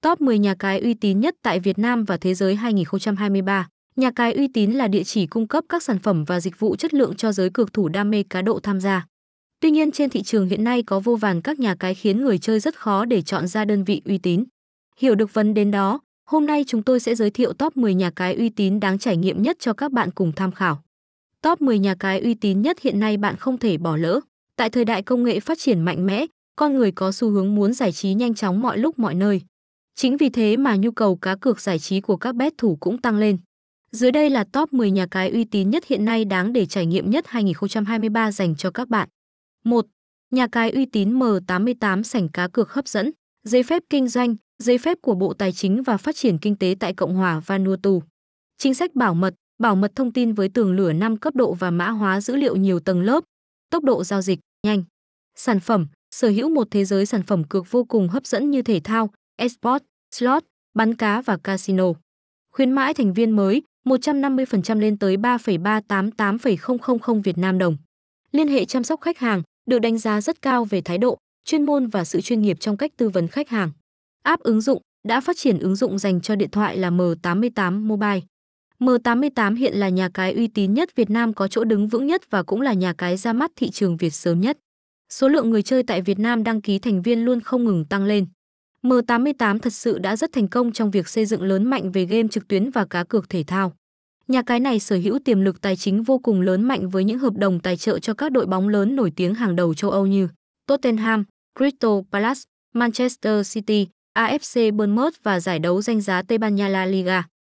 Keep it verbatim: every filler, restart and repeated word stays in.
Top mười nhà cái uy tín nhất tại Việt Nam và thế giới hai nghìn không trăm hai mươi ba. Nhà cái uy tín là địa chỉ cung cấp các sản phẩm và dịch vụ chất lượng cho giới cược thủ đam mê cá độ tham gia. Tuy nhiên trên thị trường hiện nay có vô vàn các nhà cái khiến người chơi rất khó để chọn ra đơn vị uy tín. Hiểu được vấn đề đó, hôm nay chúng tôi sẽ giới thiệu top mười nhà cái uy tín đáng trải nghiệm nhất cho các bạn cùng tham khảo. Top mười nhà cái uy tín nhất hiện nay bạn không thể bỏ lỡ. Tại thời đại công nghệ phát triển mạnh mẽ, con người có xu hướng muốn giải trí nhanh chóng mọi lúc mọi nơi. Chính vì thế mà nhu cầu cá cược giải trí của các bet thủ cũng tăng lên. Dưới đây là top mười nhà cái uy tín nhất hiện nay đáng để trải nghiệm nhất hai nghìn không trăm hai mươi ba dành cho các bạn. một. Nhà cái uy tín M tám mươi tám sảnh cá cược hấp dẫn, giấy phép kinh doanh, giấy phép của Bộ Tài chính và Phát triển Kinh tế tại Cộng hòa Vanuatu. Chính sách bảo mật, bảo mật thông tin với tường lửa năm cấp độ và mã hóa dữ liệu nhiều tầng lớp. Tốc độ giao dịch nhanh. Sản phẩm, sở hữu một thế giới sản phẩm cược vô cùng hấp dẫn như thể thao, esports, slot, bắn cá và casino. Khuyến mãi thành viên mới một trăm năm mươi phần trăm lên tới ba phẩy ba tám tám phẩy không không không Việt Nam đồng. Liên hệ chăm sóc khách hàng được đánh giá rất cao về thái độ, chuyên môn và sự chuyên nghiệp trong cách tư vấn khách hàng. App ứng dụng đã phát triển ứng dụng dành cho điện thoại là M tám mươi tám Mobile. M tám mươi tám hiện là nhà cái uy tín nhất Việt Nam có chỗ đứng vững nhất và cũng là nhà cái ra mắt thị trường Việt sớm nhất. Số lượng người chơi tại Việt Nam đăng ký thành viên luôn không ngừng tăng lên. M tám mươi tám thật sự đã rất thành công trong việc xây dựng lớn mạnh về game trực tuyến và cá cược thể thao. Nhà cái này sở hữu tiềm lực tài chính vô cùng lớn mạnh với những hợp đồng tài trợ cho các đội bóng lớn nổi tiếng hàng đầu châu Âu như Tottenham, Crystal Palace, Manchester City, a ép xê Bournemouth và giải đấu danh giá Tây Ban Nha La Liga.